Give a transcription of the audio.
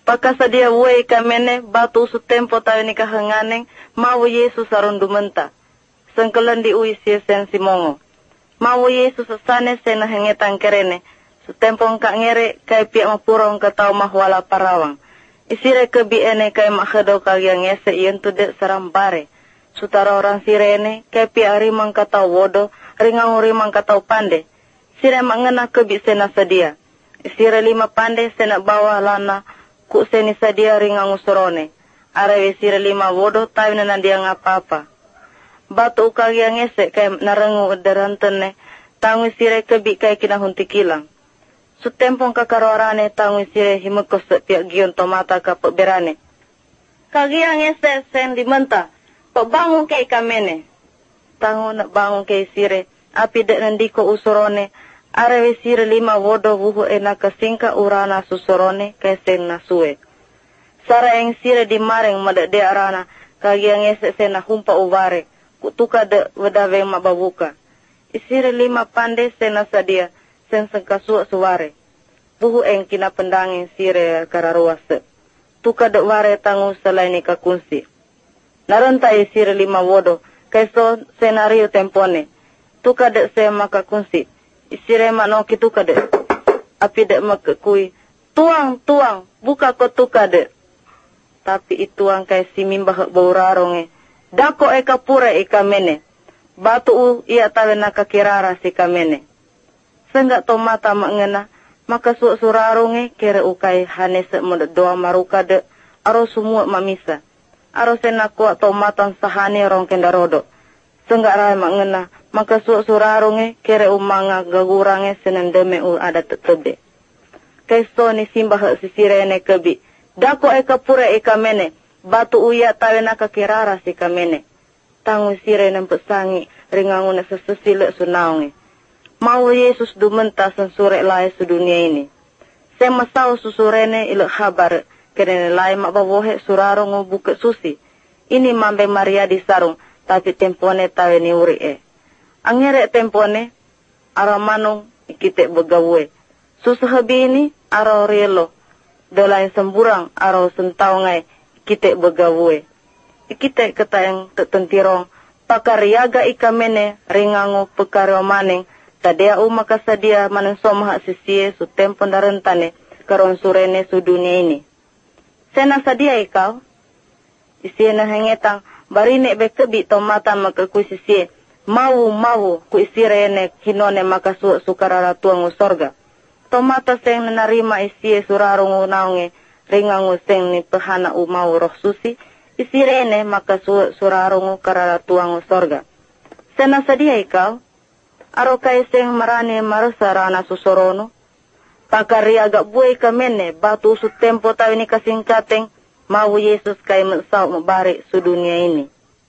Pakasadia wei kamene batu su tempo tayo ni kahanganeng mau Yesus arundu menta. Sengkelan di ui siesen simongo. Mau Yesus asane sena hengetang kerene. Su tempo ngka ngere kay piak mapurong katau mahwala parawang. Isire kebi ene kay makhedo kagyang ngese ientu dek sarambare. Sutara orang sirene kay piak rimang katau wodo, ringang rimang katau pande. Sire mangena kebi sena sedia. Isire 5 pande sena bawah lana ku seni sedia ringang usurone. Arewe sire 5 wodo tayo na nandiang apa-apa. Batu kagyang ngese kay narengu derantene tangu sire kebi kay kinahunti kilang. Su tempong kakarorane tangu sire himekos piak gion tomata ka berane. Kagyang ngese sen di menta. Bangun kay kamene. Tangu nak bangun kay sire. Api dek nandiko usurone. Arewe sire 5 wodo wuhu ena kasingka urana susurone kay sen nasue. Sara yang sire di mareng madak de arana. Kagyang ngese sen humpa uvare. Kutuka de wedawe mababuka. Isire 5 pande sen nasadia. Sen sengkasua suware. Buhu eng kina pendangin sire kararuase. Tuka de ware tangu selaini kakunsi. Narantai sire 5 wodo. Kaiso senario tempone. Tuka de se makakunsi. Isire maknoki tuka de. Api de makakui. Tuang, buka ko tuka de. Tapi ituang kai si mimbah bauraronge. Dako eka pura eka mene. Batu u ia tawe nakakirara si kamene. Senggak tomata mangena. Maka surarunge kere ukai hanese doa maruka de. Aro semua mamisa. Aro sena kuat tomatan sahani rong kendarodo. Senggak rai mangena. Maka surarunge kere umanga gagurange senendeme u ada tetebe. Kaiso ni simbah sisirene kebi. Dako eka pura eka mene. Batu uya tawe nakakirara si kamene. Tangu sire nempesangi ringanguna sesesile sunaunge. Mau Yesus dumenta sensure lai sedunia ini. Semasau susurene ilo habar. Kerene lai makbawohe surarong buke susi. Ini mambe Maria di sarung. Tapi tempone tawe ni uri e. Angere tempone. Aro manung ikite begawe. Susuhabi ini aro rielo. Dolain semburang aro sentaungai. Ikite begawe. Ikite kata yang tetentirong. Pakariaga ikamene ringangu pekaro maning. Tadea makasadia manensomah sisie su tempon darentane karon surene su dunia ini. Sena sadia ikau? Isie na hengetang barine bekebi tomata makakui sisie. Mau ku isirene hinone makasu sukarara tuangu sorga. Tomata seng narima isie surarungu naunge ringangu seng ni pehana mau roh susi. Isirene makasu surarungu karara tuangu sorga. Sena sadia ikau? Aro kaiseng marane marasarana susorono. Pakari agak buai kamene batu su tempo tahu ini kasing cateng. Mau Yesus kai mensau mabari su dunia ini.